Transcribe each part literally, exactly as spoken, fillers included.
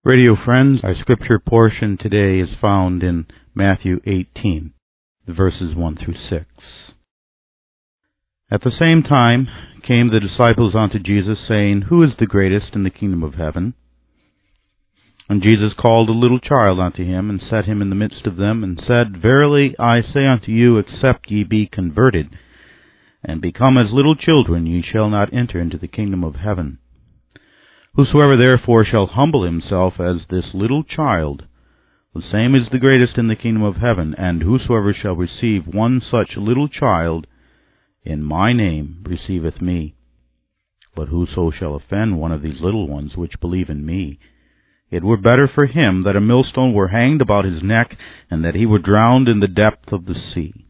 Radio friends, our scripture portion today is found in Matthew eighteen, verses one through six. At the same time came the disciples unto Jesus, saying, Who is the greatest in the kingdom of heaven? And Jesus called a little child unto him, and set him in the midst of them, and said, Verily I say unto you, except ye be converted, and become as little children, ye shall not enter into the kingdom of heaven. Whosoever therefore shall humble himself as this little child, the same is the greatest in the kingdom of heaven. And whosoever shall receive one such little child in my name receiveth me. But whoso shall offend one of these little ones which believe in me, it were better for him that a millstone were hanged about his neck, and that he were drowned in the depth of the sea.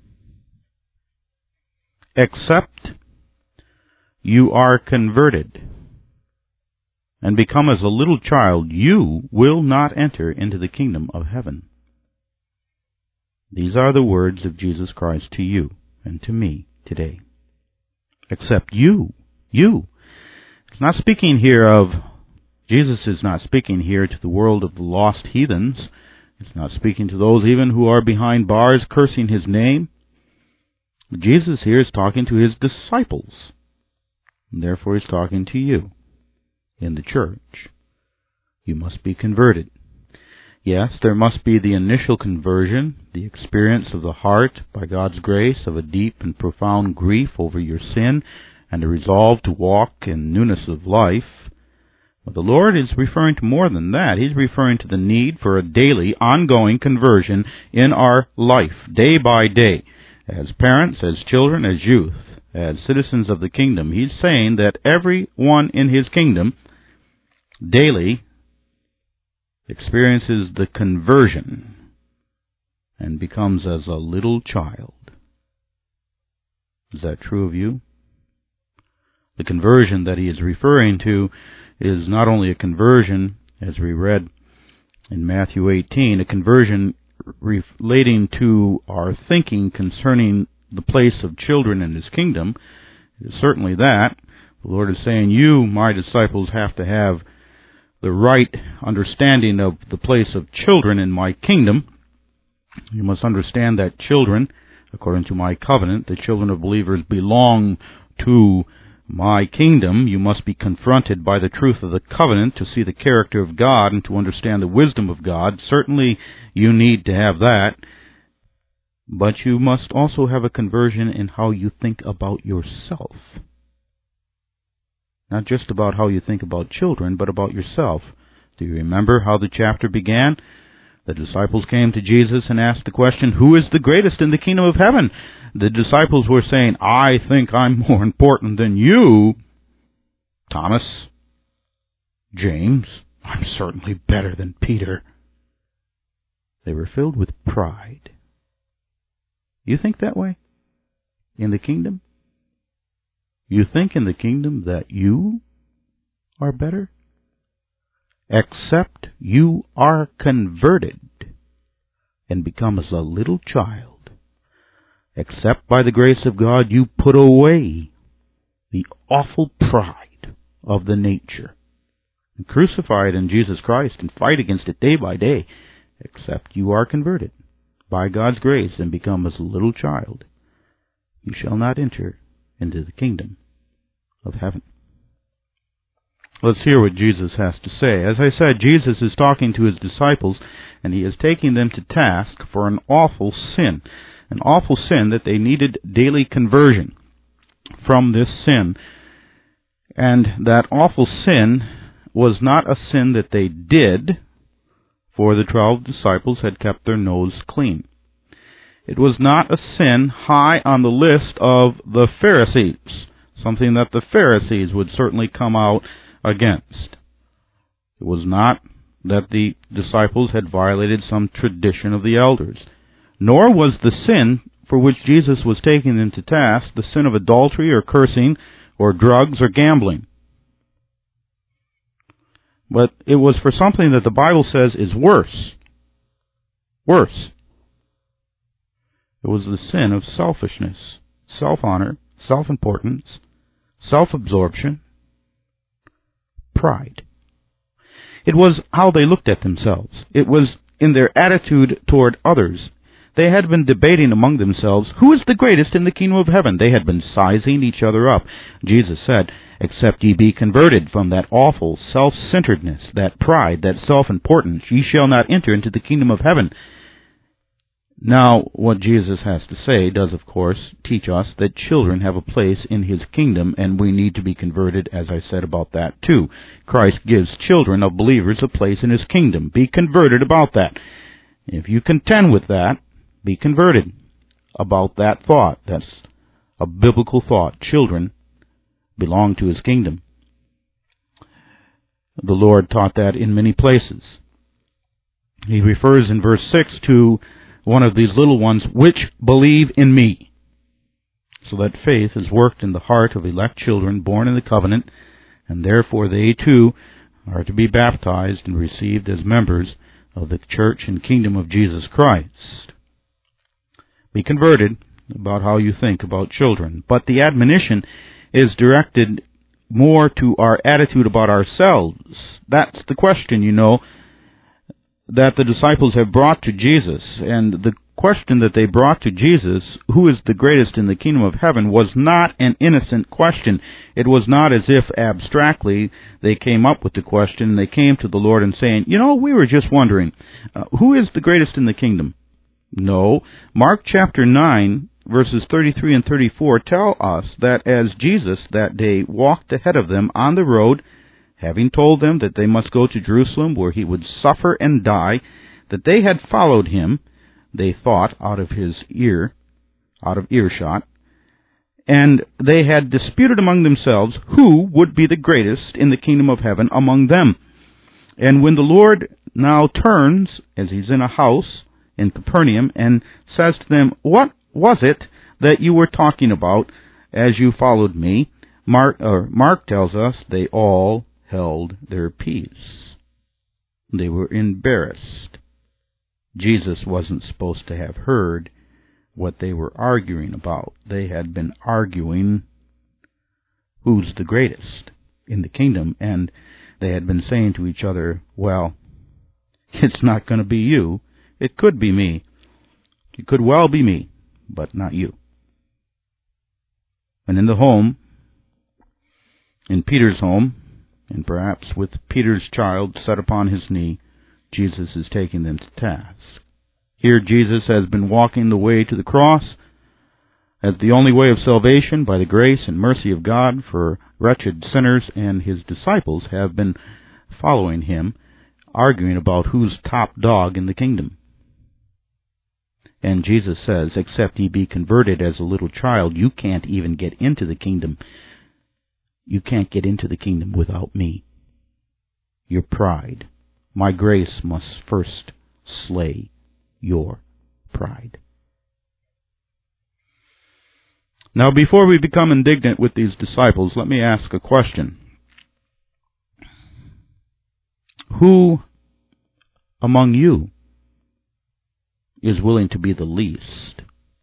Except you are converted and become as a little child, you will not enter into the kingdom of heaven. These are the words of Jesus Christ to you and to me today. Except you, you. It's not speaking here of, Jesus is not speaking here to the world of the lost heathens. It's not speaking to those even who are behind bars cursing his name. Jesus here is talking to his disciples, and therefore he's talking to you. In the church, you must be converted. Yes, there must be the initial conversion, the experience of the heart, by God's grace, of a deep and profound grief over your sin, and a resolve to walk in newness of life. But the Lord is referring to more than that. He's referring to the need for a daily, ongoing conversion in our life, day by day, as parents, as children, as youth, as citizens of the kingdom. He's saying that everyone in his kingdom daily experiences the conversion and becomes as a little child. Is that true of you? The conversion that he is referring to is not only a conversion, as we read in Matthew eighteen, a conversion relating to our thinking concerning the place of children in his kingdom. It is certainly that. The Lord is saying, you, my disciples, have to have the right understanding of the place of children in my kingdom. You must understand that children, according to my covenant, the children of believers belong to my kingdom. You must be confronted by the truth of the covenant to see the character of God and to understand the wisdom of God. Certainly you need to have that. But you must also have a conversion in how you think about yourself. Not just about how you think about children, but about yourself. Do you remember how the chapter began? The disciples came to Jesus and asked the question, Who is the greatest in the kingdom of heaven? The disciples were saying, I think I'm more important than you, Thomas, James. I'm certainly better than Peter. They were filled with pride. You think that way? In the kingdom? You think in the kingdom that you are better? Except you are converted and become as a little child. Except by the grace of God you put away the awful pride of the nature and crucify it in Jesus Christ and fight against it day by day. Except you are converted by God's grace and become as a little child, you shall not enter into the kingdom of heaven. Let's hear what Jesus has to say. As I said, Jesus is talking to his disciples, and he is taking them to task for an awful sin, an awful sin that they needed daily conversion from this sin. And that awful sin was not a sin that they did, for the twelve disciples had kept their nose clean. It was not a sin high on the list of the Pharisees, something that the Pharisees would certainly come out against. It was not that the disciples had violated some tradition of the elders, nor was the sin for which Jesus was taking them to task the sin of adultery or cursing or drugs or gambling. But it was for something that the Bible says is worse. Worse. It was the sin of selfishness, self-honor, self-importance, self-absorption, pride. It was how they looked at themselves. It was in their attitude toward others. They had been debating among themselves, who is the greatest in the kingdom of heaven? They had been sizing each other up. Jesus said, except ye be converted from that awful self-centeredness, that pride, that self-importance, ye shall not enter into the kingdom of heaven. Now, what Jesus has to say does, of course, teach us that children have a place in his kingdom, and we need to be converted, as I said about that, too. Christ gives children of believers a place in his kingdom. Be converted about that. If you contend with that, be converted about that thought. That's a biblical thought. Children belong to his kingdom. The Lord taught that in many places. He refers in verse six to one of these little ones, which believe in me. So that faith is worked in the heart of elect children born in the covenant, and therefore they too are to be baptized and received as members of the church and kingdom of Jesus Christ. Be converted about how you think about children. But the admonition is directed more to our attitude about ourselves. That's the question, you know, that the disciples have brought to Jesus. And the question that they brought to Jesus, who is the greatest in the kingdom of heaven, was not an innocent question. It was not as if abstractly they came up with the question. They came to the Lord and saying, you know, we were just wondering, uh, who is the greatest in the kingdom? No. Mark chapter nine, verses thirty-three and thirty-four tell us that as Jesus that day walked ahead of them on the road, having told them that they must go to Jerusalem where he would suffer and die, that they had followed him, they thought, out of his ear, out of earshot, and they had disputed among themselves who would be the greatest in the kingdom of heaven among them. And when the Lord now turns, as he's in a house in Capernaum, and says to them, what was it that you were talking about as you followed me? Mark, or Mark tells us they all held their peace. They were embarrassed. Jesus wasn't supposed to have heard what they were arguing about. They had been arguing who's the greatest in the kingdom, and they had been saying to each other, well, it's not going to be you. It could be me. It could well be me, but not you. And in the home, in Peter's home, and perhaps with Peter's child set upon his knee, Jesus is taking them to task. Here Jesus has been walking the way to the cross as the only way of salvation by the grace and mercy of God for wretched sinners, and his disciples have been following him, arguing about who's top dog in the kingdom. And Jesus says, except ye be converted as a little child, you can't even get into the kingdom. You can't get into the kingdom without me. Your pride. My grace must first slay your pride. Now, before we become indignant with these disciples, let me ask a question. Who among you is willing to be the least?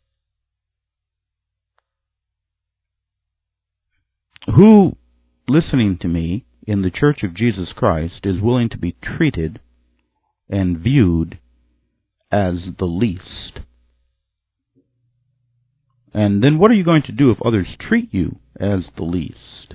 Who, listening to me in the Church of Jesus Christ, is willing to be treated and viewed as the least? And then what are you going to do if others treat you as the least?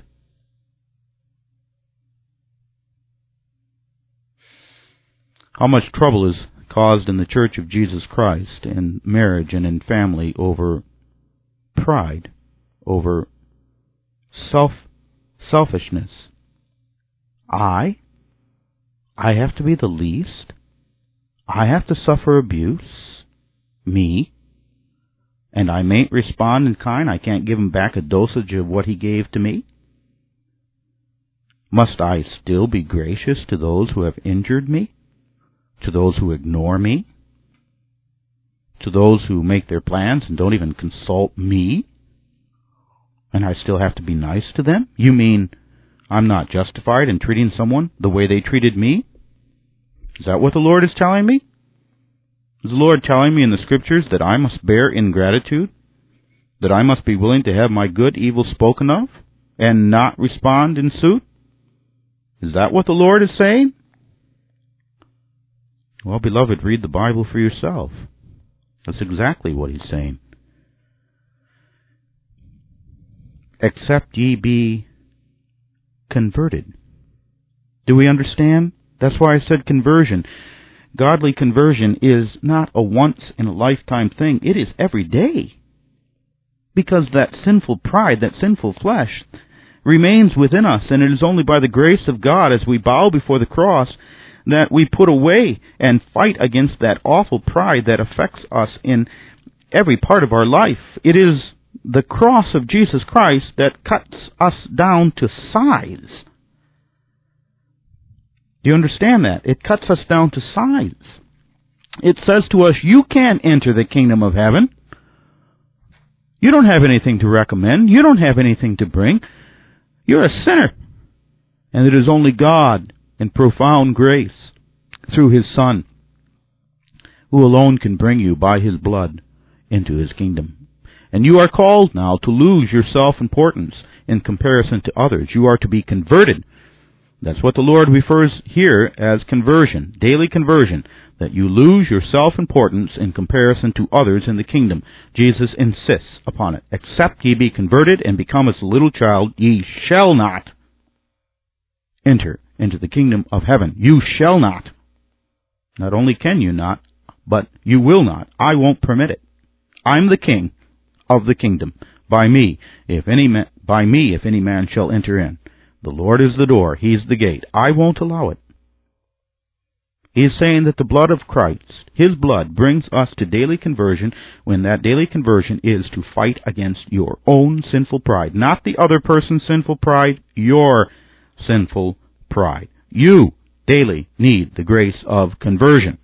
How much trouble is caused in the Church of Jesus Christ, in marriage and in family, over pride, over self selfishness. I? I have to be the least? I have to suffer abuse? Me? And I mayn't respond in kind? I can't give him back a dosage of what he gave to me? Must I still be gracious to those who have injured me? To those who ignore me? To those who make their plans and don't even consult me? And I still have to be nice to them? You mean I'm not justified in treating someone the way they treated me? Is that what the Lord is telling me? Is the Lord telling me in the Scriptures that I must bear ingratitude? That I must be willing to have my good evil spoken of and not respond in suit? Is that what the Lord is saying? Well, beloved, read the Bible for yourself. That's exactly what he's saying. Except ye be converted. Do we understand? That's why I said conversion. Godly conversion is not a once-in-a-lifetime thing. It is every day. Because that sinful pride, that sinful flesh, remains within us, and it is only by the grace of God, as we bow before the cross, that we put away and fight against that awful pride that affects us in every part of our life. It is the cross of Jesus Christ that cuts us down to size. Do you understand that? It cuts us down to size. It says to us, you can't enter the kingdom of heaven. You don't have anything to recommend. You don't have anything to bring. You're a sinner. And it is only God, in profound grace, through His Son, who alone can bring you by His blood into His kingdom. And you are called now to lose your self-importance in comparison to others. You are to be converted. That's what the Lord refers here as conversion, daily conversion, that you lose your self-importance in comparison to others in the kingdom. Jesus insists upon it. Except ye be converted and become as a little child, ye shall not enter into the kingdom of heaven. You shall not. Not only can you not, but you will not. I won't permit it. I'm the king of the kingdom. By me, if any man, by me, if any man shall enter in. The Lord is the door. He's the gate. I won't allow it. He is saying that the blood of Christ, His blood, brings us to daily conversion, when that daily conversion is to fight against your own sinful pride. Not the other person's sinful pride, your sinful pride. You daily need the grace of conversion.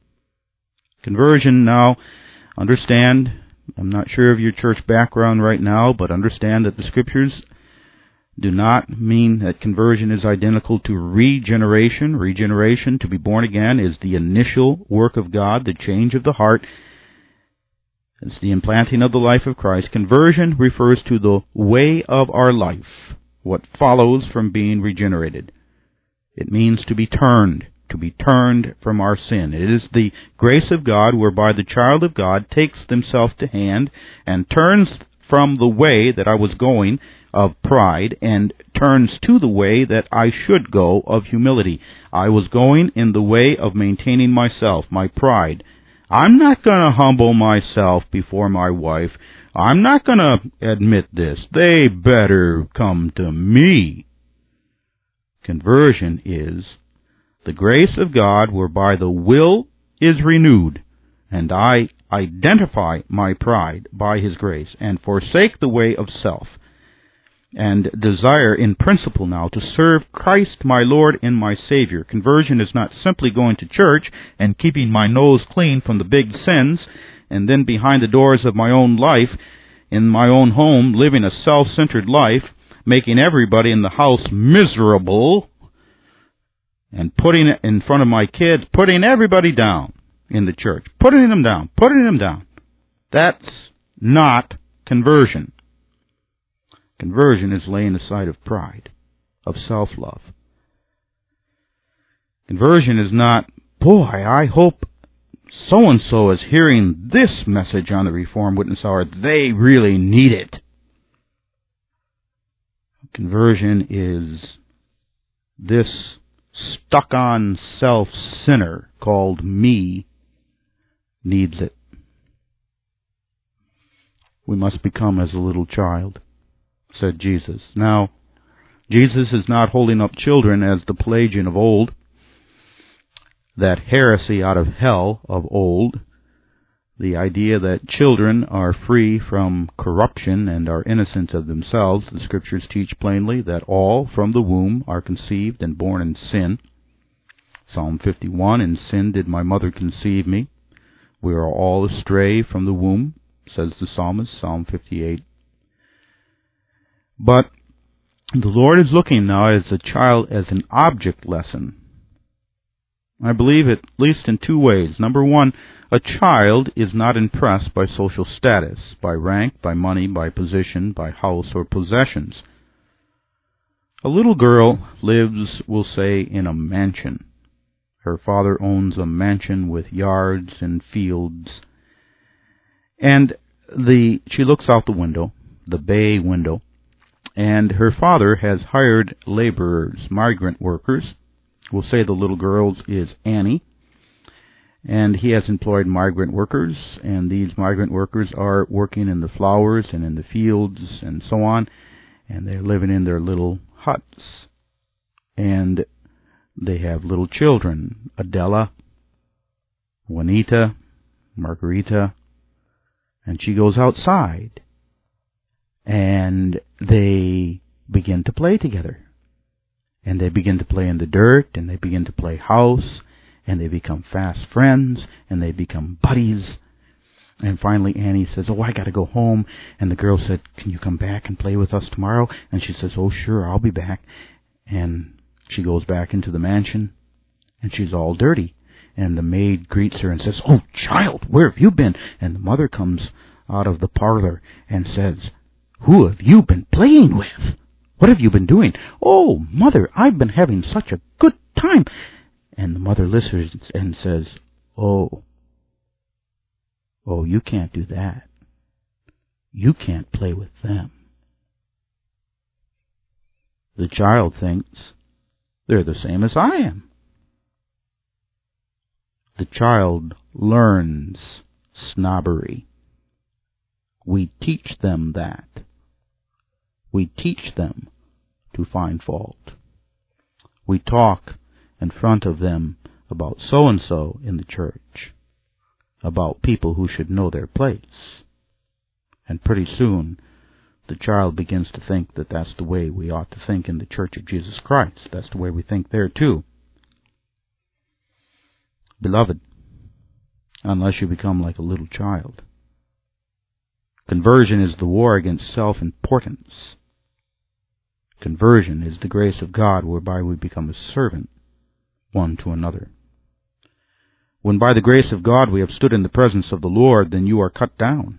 Conversion, now, understand, I'm not sure of your church background right now, but understand that the Scriptures do not mean that conversion is identical to regeneration. Regeneration, to be born again, is the initial work of God, the change of the heart. It's the implanting of the life of Christ. Conversion refers to the way of our life, what follows from being regenerated. It means to be turned, to be turned from our sin. It is the grace of God whereby the child of God takes himself to hand and turns from the way that I was going of pride and turns to the way that I should go of humility. I was going in the way of maintaining myself, my pride. I'm not going to humble myself before my wife. I'm not going to admit this. They better come to me. Conversion is the grace of God whereby the will is renewed, and I identify my pride by His grace and forsake the way of self, and desire in principle now to serve Christ my Lord and my Savior. Conversion is not simply going to church and keeping my nose clean from the big sins, and then behind the doors of my own life, in my own home, living a self-centered life, making everybody in the house miserable, and putting it in front of my kids, putting everybody down in the church, putting them down, putting them down. That's not conversion. Conversion is laying aside of pride, of self-love. Conversion is not, boy, I hope so-and-so is hearing this message on the Reformed Witness Hour. They really need it. Conversion is this stuck-on self-sinner called me needs it. We must become as a little child, said Jesus. Now, Jesus is not holding up children as the Pelagian of old, that heresy out of hell of old, the idea that children are free from corruption and are innocent of themselves. The Scriptures teach plainly that all from the womb are conceived and born in sin. Psalm fifty-one, in sin did my mother conceive me. We are all astray from the womb, says the psalmist, Psalm fifty-eight. But the Lord is looking now as a child as an object lesson. I believe at least in two ways. Number one, a child is not impressed by social status, by rank, by money, by position, by house or possessions. A little girl lives, we'll say, in a mansion. Her father owns a mansion with yards and fields. And the she looks out the window, the bay window, and her father has hired laborers, migrant workers. We'll say the little girl's is Annie. And he has employed migrant workers, and these migrant workers are working in the flowers and in the fields and so on, and they're living in their little huts. And they have little children, Adela, Juanita, Margarita, and she goes outside, and they begin to play together. And they begin to play in the dirt, and they begin to play house, and they become fast friends, and they become buddies. And finally Annie says, oh, I got to go home. And the girl said, can you come back and play with us tomorrow? And she says, oh, sure, I'll be back. And she goes back into the mansion, and she's all dirty. And the maid greets her and says, oh, child, where have you been? And the mother comes out of the parlor and says, who have you been playing with? What have you been doing? Oh, mother, I've been having such a good time. And the mother listens and says, oh, oh, you can't do that. You can't play with them. The child thinks they're the same as I am. The child learns snobbery. We teach them that. We teach them to find fault. We talk in front of them about so-and-so in the church, about people who should know their place. And pretty soon, the child begins to think that that's the way we ought to think in the Church of Jesus Christ. That's the way we think there too. Beloved, unless you become like a little child. Conversion is the war against self-importance. Conversion is the grace of God whereby we become a servant one to another. When by the grace of God we have stood in the presence of the Lord, then you are cut down.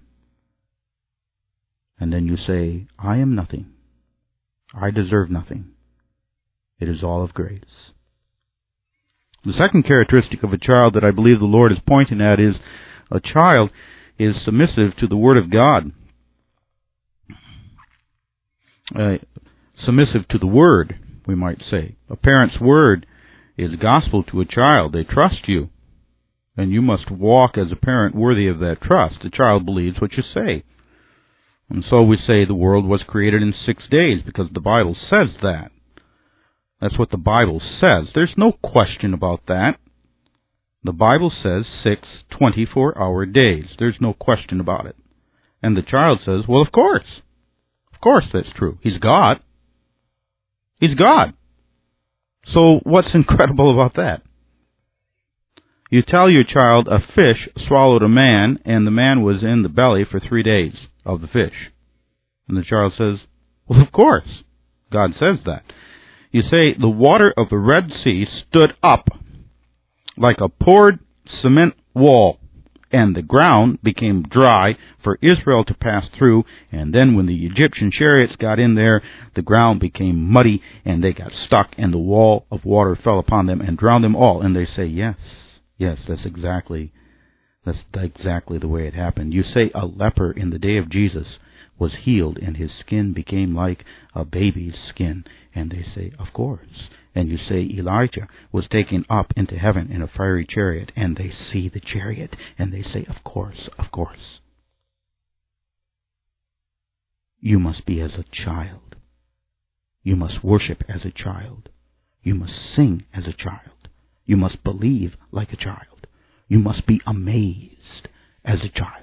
And then you say, I am nothing. I deserve nothing. It is all of grace. The second characteristic of a child that I believe the Lord is pointing at is a child is submissive to the Word of God. Uh, submissive to the Word, we might say. A parent's word is gospel to a child. They trust you. And you must walk as a parent worthy of that trust. The child believes what you say. And so we say the world was created in six days because the Bible says that. That's what the Bible says. There's no question about that. The Bible says six twenty-four hour days. There's no question about it. And the child says, well, of course. Of course that's true. He's God. He's God. So what's incredible about that? You tell your child a fish swallowed a man, and the man was in the belly for three days of the fish. And the child says, well, of course. God says that. You say the water of the Red Sea stood up like a poured cement wall, and the ground became dry for Israel to pass through, and then when the Egyptian chariots got in there, the ground became muddy, and they got stuck, and the wall of water fell upon them and drowned them all. And they say, yes, yes, that's exactly, that's exactly the way it happened. You say a leper in the day of Jesus was healed, and his skin became like a baby's skin. And they say, of course. And you say Elijah was taken up into heaven in a fiery chariot, and they see the chariot, and they say, of course, of course. You must be as a child. You must worship as a child. You must sing as a child. You must believe like a child. You must be amazed as a child.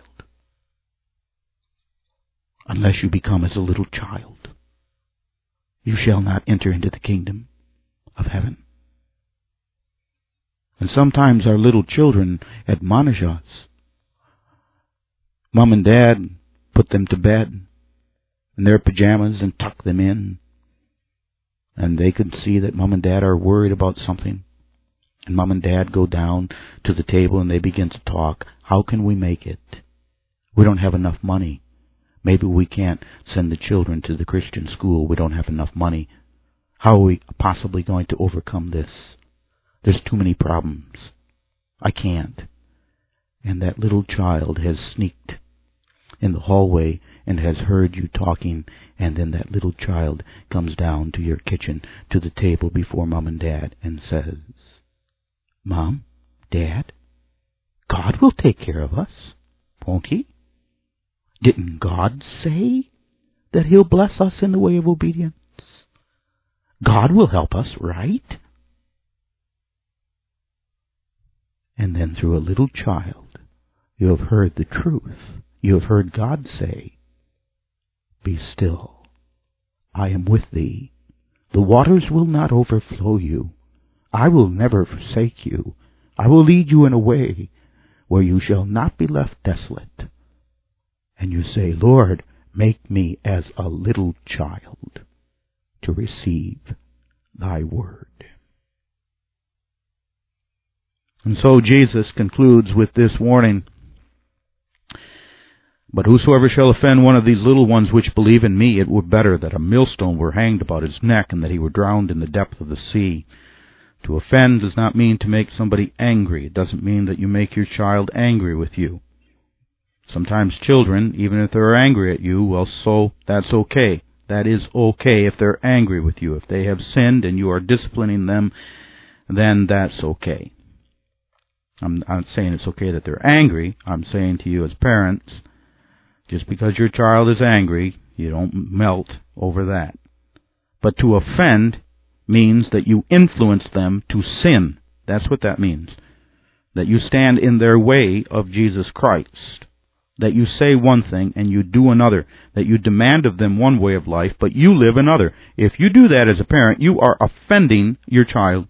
Unless you become as a little child, you shall not enter into the kingdom of heaven. And sometimes our little children admonish us. Mom and Dad put them to bed in their pajamas and tuck them in. And they can see that Mom and Dad are worried about something. And Mom and Dad go down to the table and they begin to talk. How can we make it? We don't have enough money. Maybe we can't send the children to the Christian school. We don't have enough money. How are we possibly going to overcome this? There's too many problems. I can't. And that little child has sneaked in the hallway and has heard you talking, and then that little child comes down to your kitchen, to the table before Mom and Dad, and says, Mom, Dad, God will take care of us, won't He? Didn't God say that He'll bless us in the way of obedience? God will help us, right? And then through a little child, you have heard the truth. You have heard God say, Be still, I am with thee. The waters will not overflow you. I will never forsake you. I will lead you in a way where you shall not be left desolate. And you say, Lord, make me as a little child to receive thy word. And so Jesus concludes with this warning, But whosoever shall offend one of these little ones which believe in me, it were better that a millstone were hanged about his neck, and that he were drowned in the depth of the sea. To offend does not mean to make somebody angry. It doesn't mean that you make your child angry with you. Sometimes children, even if they're angry at you, well, so that's okay. That is okay if they're angry with you. If they have sinned and you are disciplining them, then that's okay. I'm not saying it's okay that they're angry. I'm saying to you as parents, just because your child is angry, you don't melt over that. But to offend means that you influence them to sin. That's what that means. That you stand in their way of Jesus Christ. That you say one thing and you do another. That you demand of them one way of life, but you live another. If you do that as a parent, you are offending your child.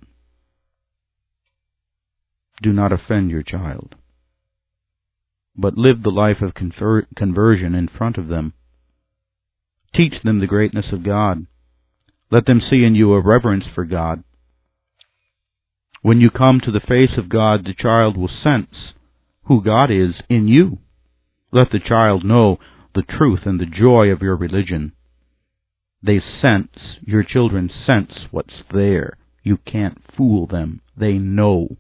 Do not offend your child, but live the life of conver- conversion in front of them. Teach them the greatness of God. Let them see in you a reverence for God. When you come to the face of God, the child will sense who God is in you. Let the child know the truth and the joy of your religion. They sense, your children sense what's there. You can't fool them. They know.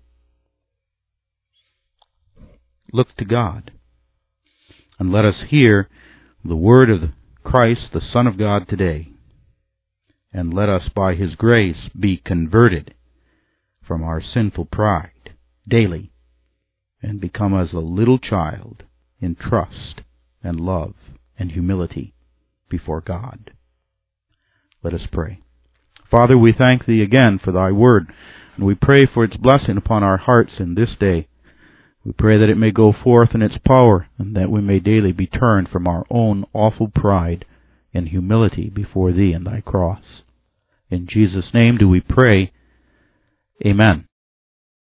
Look to God, and let us hear the word of Christ, the Son of God, today. And let us, by His grace, be converted from our sinful pride daily and become as a little child in trust and love and humility before God. Let us pray. Father, we thank Thee again for Thy word, and we pray for its blessing upon our hearts in this day. We pray that it may go forth in its power, and that we may daily be turned from our own awful pride and humility before Thee and Thy cross. In Jesus' name do we pray. Amen.